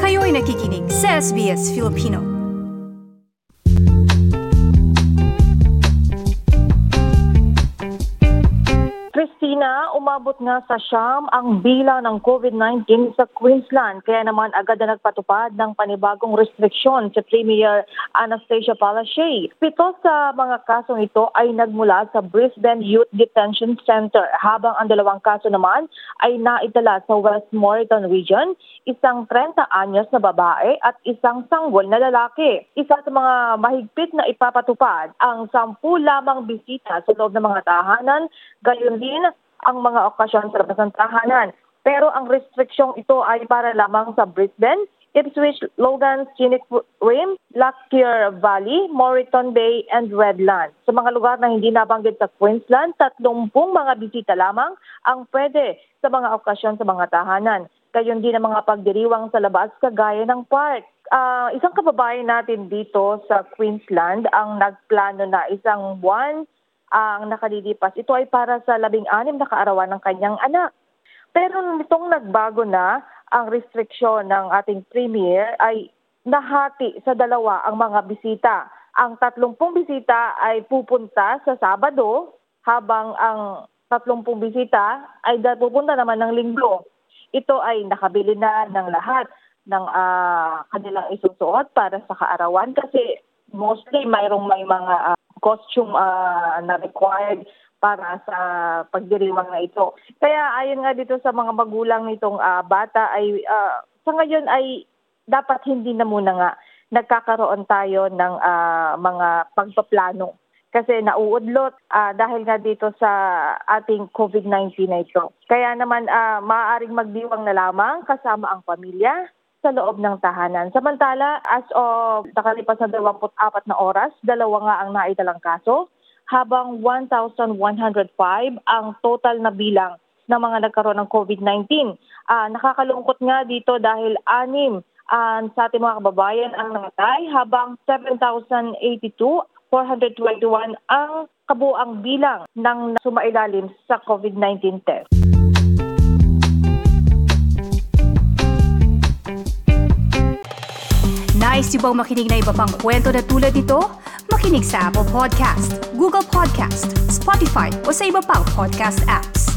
Kayo'y nakikinig sa SBS Filipino. Christina, umabot nga sa siyam ang bilang ng COVID-19 sa Queensland. Kaya naman agad na nagpatupad ng panibagong restriksyon sa Premier Anastasia Palaszczuk. 7 sa mga kasong ito ay nagmula sa Brisbane Youth Detention Center, habang ang 2 kaso naman ay naitala sa West Moreton Region, isang 30 anyos na babae at isang sanggol na lalaki. Isa sa mga mahigpit na ipapatupad ang 10 lamang bisita sa loob ng mga tahanan, gayon din ang mga okasyon sa labas ng tahanan. Pero ang restriksyong ito ay para lamang sa Brisbane, Ipswich, Logan, Scenic Rim, Lockyer Valley, Moreton Bay, and Redland. Sa mga lugar na hindi nabanggit sa Queensland, 30 mga bisita lamang ang pwede sa mga okasyon sa mga tahanan. Gayon din ang mga pagdiriwang sa labas kagaya ng park. Isang kababayan natin dito sa Queensland ang nagplano na isang buwan ang nakalilipas. Ito ay para sa 16 na kaarawan ng kanyang anak. Pero nitong nagbago na ang restriksyon ng ating premier, ay nahati sa 2 ang mga bisita. Ang 30 bisita ay pupunta sa Sabado, habang ang 30 bisita ay pupunta naman ng Linggo. Ito ay nakabili na ng lahat ng kanilang isusuot para sa kaarawan, kasi mostly may mga costume na required para sa pagdiriwang na ito. Kaya ayon nga dito sa mga magulang nitong bata ay sa ngayon ay dapat hindi na muna nga nagkakaroon tayo ng mga pagpaplano, kasi nauudlot dahil nga dito sa ating COVID-19 na ito. Kaya naman maaaring magdiwang na lamang kasama ang pamilya sa loob ng tahanan. Samantala, as of nakalipas na 24 na oras, 2 nga ang naitalang kaso, habang 1,105 ang total na bilang ng mga nagkaroon ng COVID-19. Nakakalungkot nga dito dahil 6 sa ating mga kababayan ang nangatay, habang 7,082,421 ang kabuang bilang ng sumailalim sa COVID-19 test. Nice yung bang makinig na iba pang kwento na tulad ito? Makinig sa Apple Podcast, Google Podcast, Spotify o sa iba pang podcast apps.